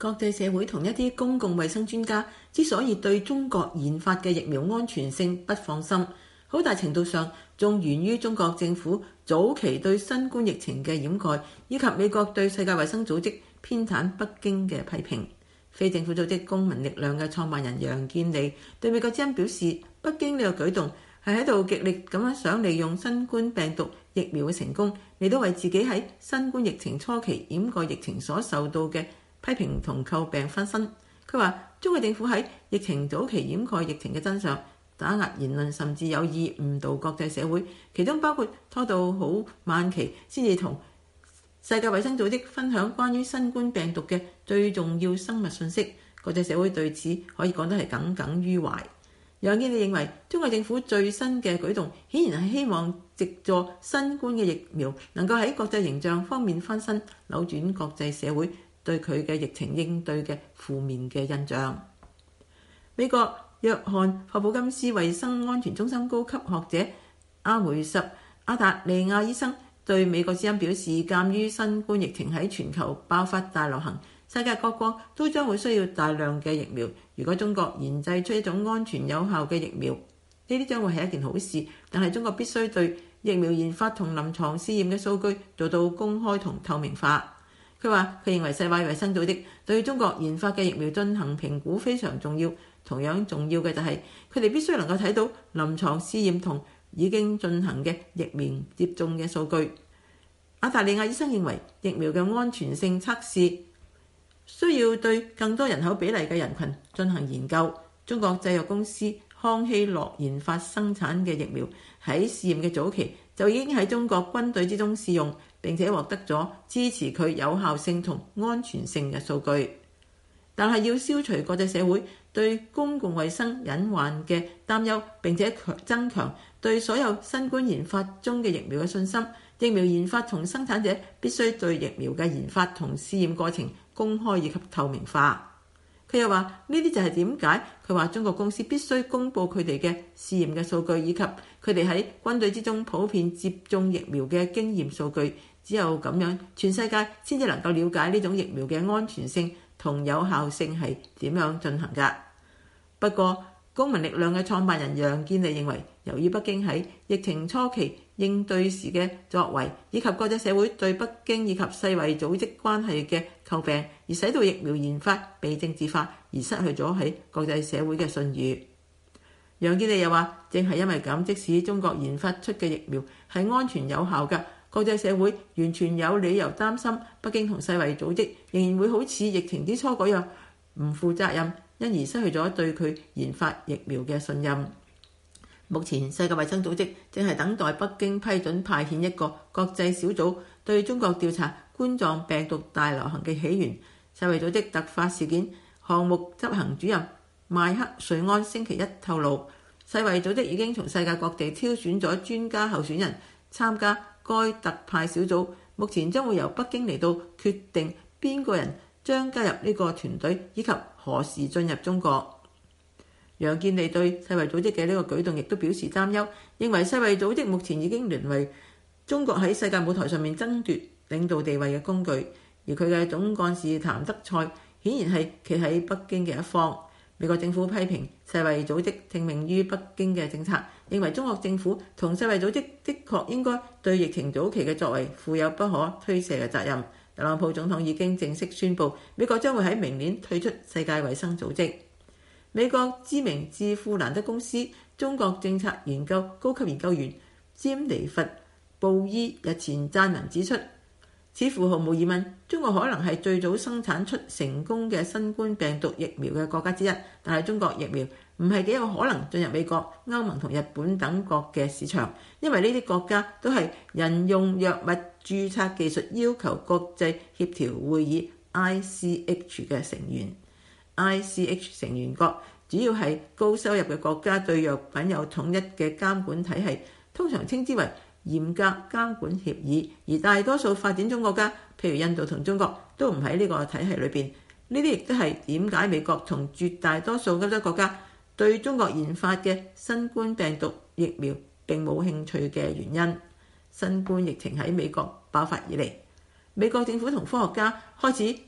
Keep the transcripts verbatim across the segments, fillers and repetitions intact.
國際社會同一啲公共衛生專家之所以對中國研發嘅疫苗安全性不放心，好大程度上仲源於中國政府早期對新冠疫情嘅掩蓋，以及美國對世界衛生組織偏袒北京嘅批評。非政府組織公民力量嘅創辦人楊建利對美國之音表示，北京呢個舉動係喺度極力咁樣想利用新冠病毒疫苗嘅成功嚟到為自己喺新冠疫情初期掩蓋疫情所受到嘅批評同詬病翻身。佢話中國政府喺疫情早期掩蓋疫情嘅真相，打壓言論，甚至有意誤導國際社會，其中包括拖到好晚期先至同世界衛生組織分享關於新冠病毒嘅最重要生物信息。國際社會對此可以講得係耿耿於懷。楊建利認為中國政府最新嘅舉動顯然係希望藉助新冠嘅疫苗能夠喺國際形象方面翻身，扭轉國際社會對佢嘅疫情應對嘅負面嘅印象。美國約翰霍普金斯衛生安全中心高級學者阿梅什阿達利亞醫生對美國之音表示，鑑於新冠疫情喺全球爆發大流行，世界各國都將會需要大量嘅疫苗。如果中國研製出一種安全有效嘅疫苗，呢啲將會係一件好事。但係中國必須對疫苗研發同臨床試驗嘅數據做到公開同透明化。佢話佢認為世界衛生組織對中國研發嘅疫苗進行評估非常重要。同樣重要嘅就係佢哋必須能夠睇到臨床試驗同已經進行嘅疫苗接種嘅數據。阿達利亞醫生認為疫苗嘅安全性測試需要對更多人口比例嘅人群進行研究。中國製藥公司康希諾研發生產嘅疫苗喺試驗嘅早期就已經喺中國軍隊之中試用，並且獲得咗支持佢有效性同安全性嘅數據。但係要消除國際社會對公共衛生隱患嘅擔憂，並且增強對所有新冠研發中嘅疫苗嘅信心，疫苗研發同生產者必須對疫苗嘅研發同試驗過程公開以及透明化。佢又話呢啲就係點解佢話中國公司必須公佈佢哋嘅試驗嘅數據，以及佢哋喺軍隊之中普遍接種疫苗嘅經驗數據。只有咁樣，全世界先至能夠了解呢種疫苗嘅安全性同有效性係點樣進行㗎。不過，公民力量嘅創辦人楊建利認為，由於北京喺疫情初期應對時嘅作為，以及國際社會對北京以及世衛組織關係嘅詬病，而使到疫苗研發被政治化，而失去咗喺國際社會嘅信譽。楊建利又話，正係因為咁，即使中國研發出嘅疫苗係安全有效嘅，國際社會完全有理由擔心北京同世衛組織仍然會好似疫情之初嗰樣唔負責任，因而失去咗對佢研發疫苗嘅信任。目前世界衛生組織正係等待北京批准派遣一個國際小組對中國調查冠狀病毒大流行嘅起源。世衛組織突發事件項目執行主任邁克瑞安星期一透露，世衛組織已經從世界各地挑選咗專家候選人參加該特派小組，目前將會由北京嚟到決定邊個人將加入呢個團隊，以及何時進入中國。楊建利對世衛組織嘅呢個舉動亦都表示擔憂，認為世衛組織目前已經淪為中國喺世界舞台上面爭奪領導地位嘅工具，而佢嘅總幹事譚德塞顯然係企喺北京嘅一方。美國政府批評世衛組織聽命於北京嘅政策，認為中國政府同世衛組織的確應該對疫情早期嘅作為負有不可推卸嘅責任。特朗普總統已經正式宣布，美國將會喺明年退出世界衛生組織。美國知名智庫蘭德公司中國政策研究高級研究員詹尼弗布伊日前撰文指出，似乎毫無疑問，中國可能係最早生產出成功嘅新冠病毒疫苗嘅國家之一，但係中國疫苗唔係幾有可能進入美國、歐盟同日本等國嘅市場，因為呢啲國家都係人用藥物註冊技術要求國際協調會議 I C H 嘅成員。I C H 成員國主要係高收入嘅國家，對藥品有統一嘅監管體系，通常稱之為嚴格監管協議，而大多數發展中國家，譬如印度同中國，都唔喺呢個體系裏邊。呢啲亦都係點解美國同絕大多數歐洲國家對中國研發嘅新冠病毒疫苗並冇興趣嘅原因。新冠疫情喺美國爆發以嚟，美國政府同科學家開始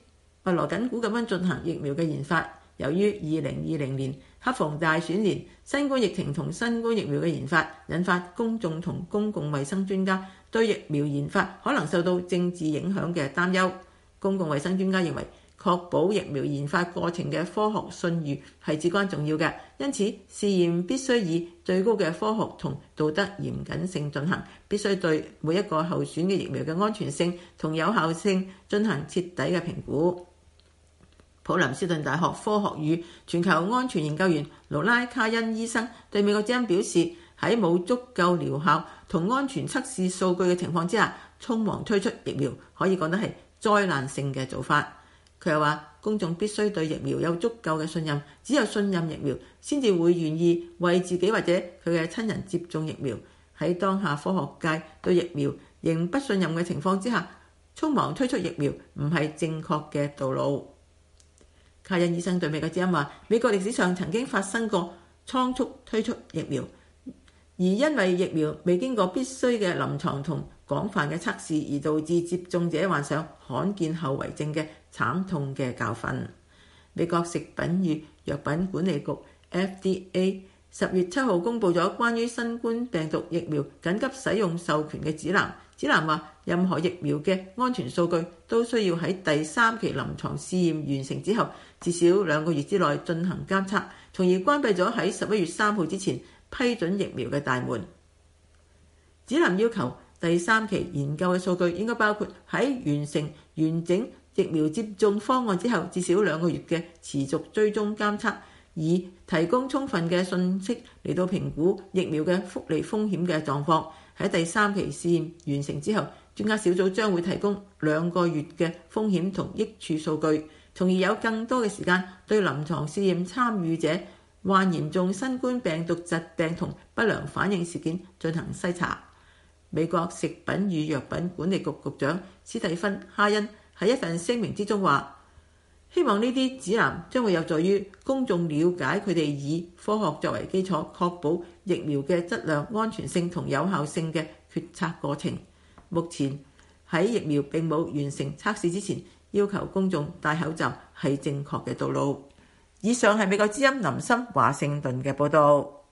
密鑼緊鼓咁樣進行疫苗嘅研發。由於二零二零年恰逢大選年，新冠疫情同新冠疫苗嘅研發引發公眾同公共衛生專家對疫苗研發可能受到政治影響嘅擔憂。公共衛生專家認為，確保疫苗研發過程嘅科學信譽係至關重要嘅，因此試驗必須以最高嘅科學同道德嚴謹性進行，必須對每一個候選嘅疫苗嘅安全性同有效性進行徹底嘅評估。普林斯頓大學科學與全球安全研究員勞拉卡恩醫生對美國之音表示，喺冇足夠療效同安全測試數據嘅情況之下，匆忙推出疫苗可以講得係災難性嘅做法。佢又話，公眾必須對疫苗有足夠嘅信任，只有信任疫苗，先至會願意為自己或者佢嘅親人接種疫苗。喺當下科學界對疫苗仍不信任嘅情況之下，匆忙推出疫苗唔係正確嘅道路。卡恩醫生對美國之音話，美國歷史上曾經發生過倉促推出疫苗，而因為疫苗未經過必須嘅臨床同廣泛嘅測試，而導致接種者患上罕見後遺症嘅慘痛嘅教訓。美國食品與藥品管理局 F D A 十月七號公佈咗關於新冠病毒疫苗緊急使用授權嘅指南。指南話，任何疫苗嘅安全數據都需要喺第三期臨床試驗完成之後，至少兩個月之內進行監測，從而關閉咗喺十一月三號之前批准疫苗嘅大門。指南要求第三期研究嘅數據應該包括喺完成完整疫苗接種方案之後至少兩個月嘅持續追蹤監測，以提供充分嘅信息嚟到評估疫苗嘅福利風險嘅狀況。喺第三期試驗完成之後，專家小組將會提供兩個月嘅風險同益處數據，從而有更多嘅時間對臨床試驗參與者患嚴重新冠病毒疾病同不良反應事件進行篩查。美國食品與藥品管理局局長斯蒂芬·哈恩喺一份聲明之中話，希望呢啲指南將會有助於公眾了解佢哋以科學作為基礎，確保疫苗嘅質量、安全性同有效性嘅決策過程。目前喺疫苗並冇完成測試之前，要求公眾戴口罩係正確嘅道路。以上係美國之音林森華盛頓嘅報導。